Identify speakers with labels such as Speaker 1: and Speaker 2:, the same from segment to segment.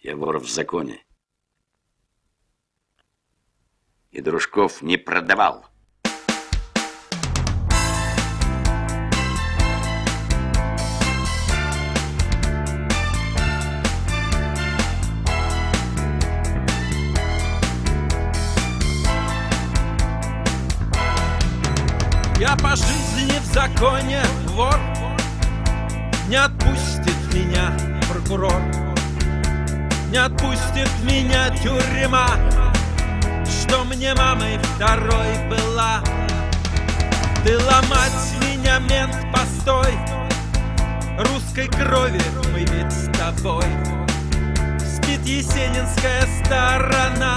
Speaker 1: Я вор в законе. И дружков не продавал.
Speaker 2: Я по жизни в законе вор, не отпустит меня прокурор, не отпустит меня тюрьма, что мне мамой второй была. Ты ломать меня, мент, постой, русской крови мы ведь с тобой. Спит есенинская сторона,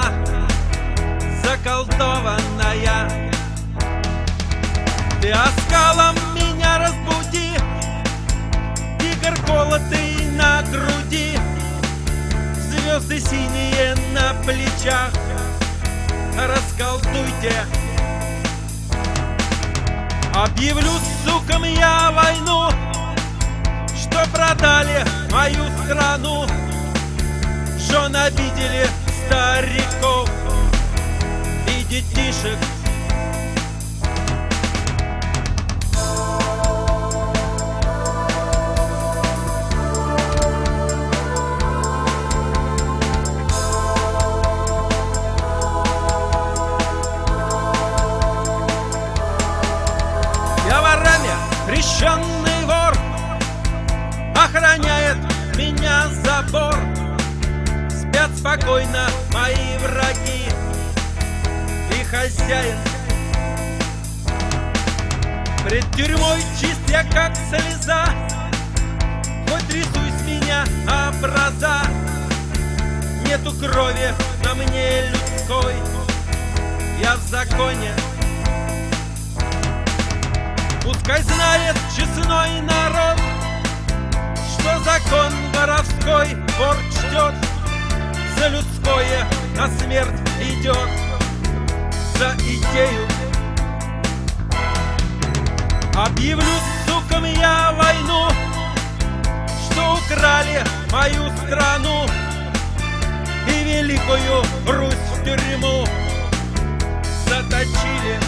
Speaker 2: заколдованная. Ты оскалом меня разбуди, тигр колотый на груди, звезды синие на плечах, расколдуйте. Объявлю сукам я войну, что продали мою страну, жен обидели стариков и детишек. Крещенный вор, охраняет меня забор. Спят спокойно мои враги и хозяин. Пред тюрьмой чист я как слеза, хоть рисуй с меня образа. Нету крови на мне людской, я в законе. Пускай знает честной народ, что закон воровской вор чтет, за людское на смерть идет, за идею. Объявлю сукам я войну, что украли мою страну и великую Русь в тюрьму заточили.